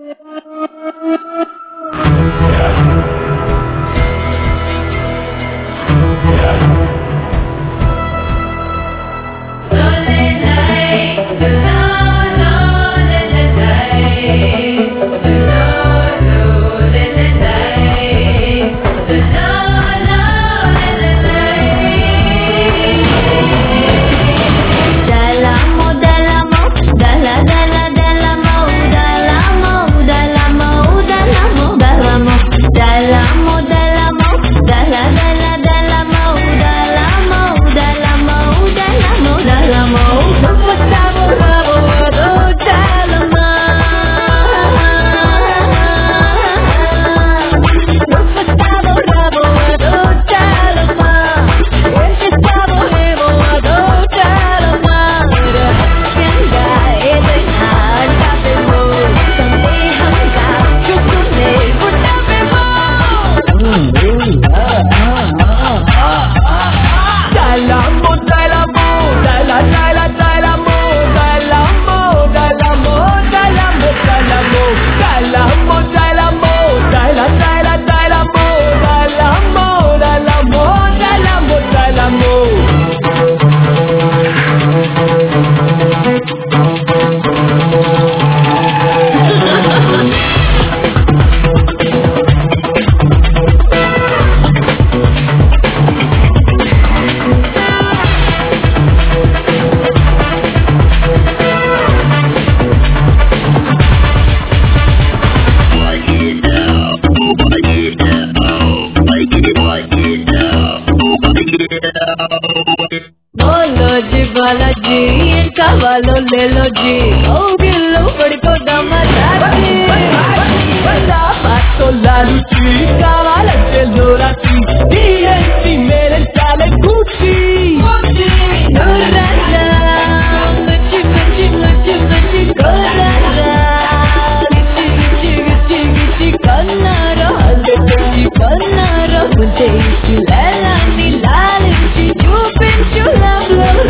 बालाजी कावालो ले लो जी ओ गिल्लो पड़िपोदामा राजी बातो लालूची कावाలంటే లోరాచి టీఎన్టీ మేరే చాలే కూచి రాజా ముచ్చి ముచ్చి ముచ్చి ముచ్చి రాజా గిచ్చి గిచ్చి గిచ్చి కన్నారో హల్దెచ్చి కన్నారో ముందే ఇచ్చి లేలాని లాలించి చూపించు లవ్ లవ్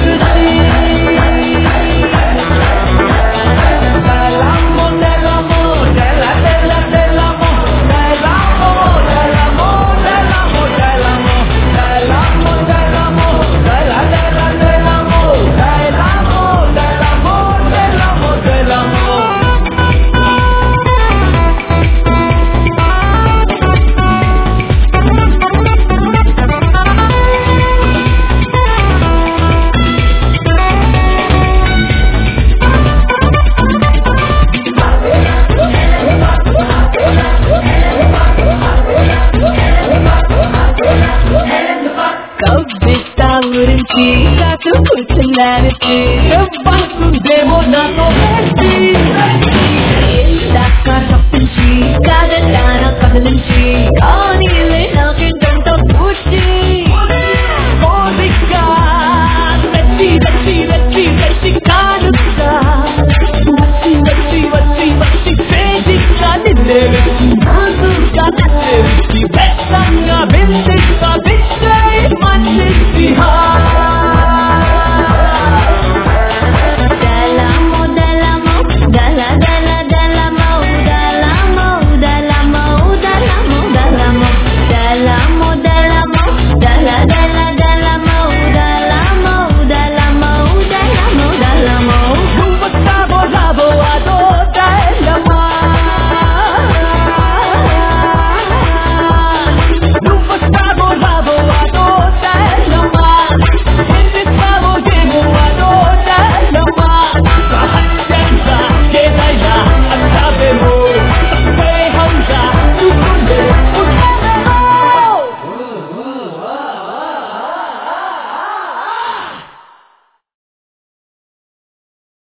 గురించి కాదు కూర్చున్నానికి బాగుందేమో నాతో ఇందాక తప్పించి కాదటాన కదిలించి